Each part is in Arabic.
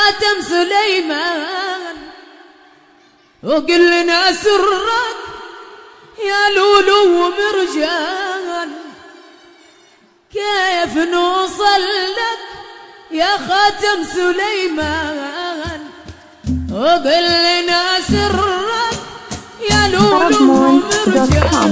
خاتم سليمان وقل لنا سرك يا لولو ومرجان، كيف نوصل لك يا خاتم سليمان وقل لنا سرك يا لولو ومرجان.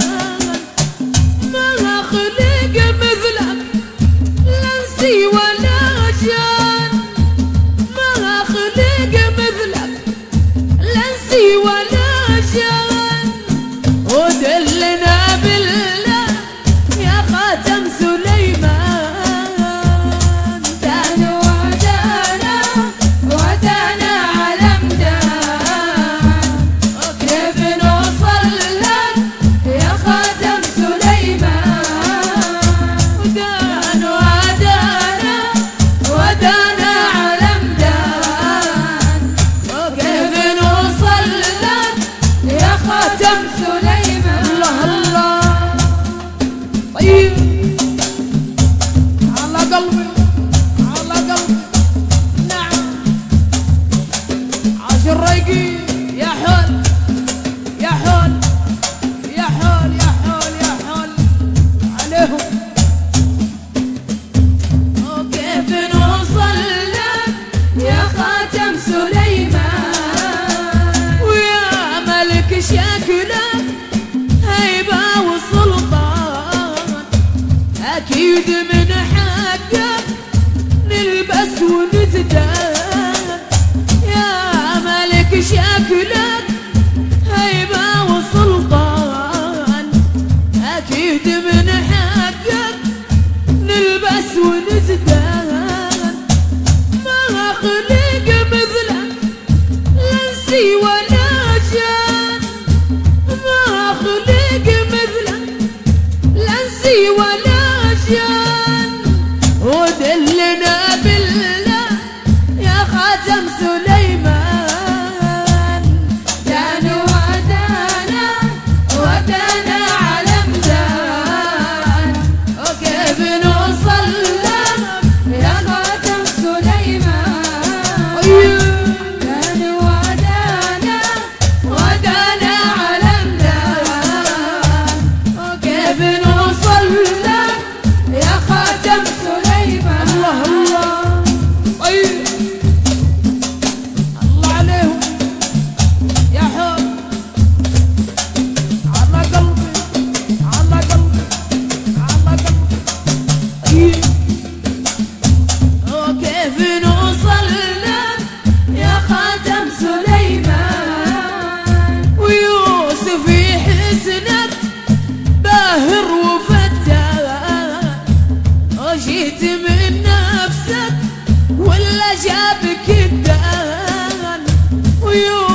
ما خلق مثلك لا انسي ولا جان، ما خلق مثلك لا انسي ولا جان، ودلنا بالله يا خاتم سليمان. دان ودانا ودانا على مدان، كيف نوصل لك يا خاتم سليمان. دان ودانا ودانا على مدان، كيف نوصل لك يا خاتم سليمان. الله الله طيب على قلبي على قلبي. نعم عاش الرايقي يا حول يا حول يا حول يا حول يا حول عليهم. وكيف نوصل لك يا خاتم سليمان. ويا ملك شكلك هيبة وسلطان، أكيد من حقك نلبس ونزدان. يا ملك شكلك هيبة وسلطان، أكيد من حقك نلبس ونزدان. ما خلق مثلك لا انسي ولا جان، ما خلق مثلك لا انسي ولا جان، ودلنا بالله يا خاتم سليمان. دان ودانا ودانا على مدان، وكيف نوصل لك يا خاتم سليمان. دان ودانا ودانا على مدان، وكيف نوصل لك يا خاتم سليمان. الله الله طيب الله عليهم يا حب على قلبي على قلبي على قلبي. طيب وكيف نوصل لك يا خاتم سليمان. ويوسف يحسنك باهر وفتان، وجيت من نفسك ولا جابك الدان.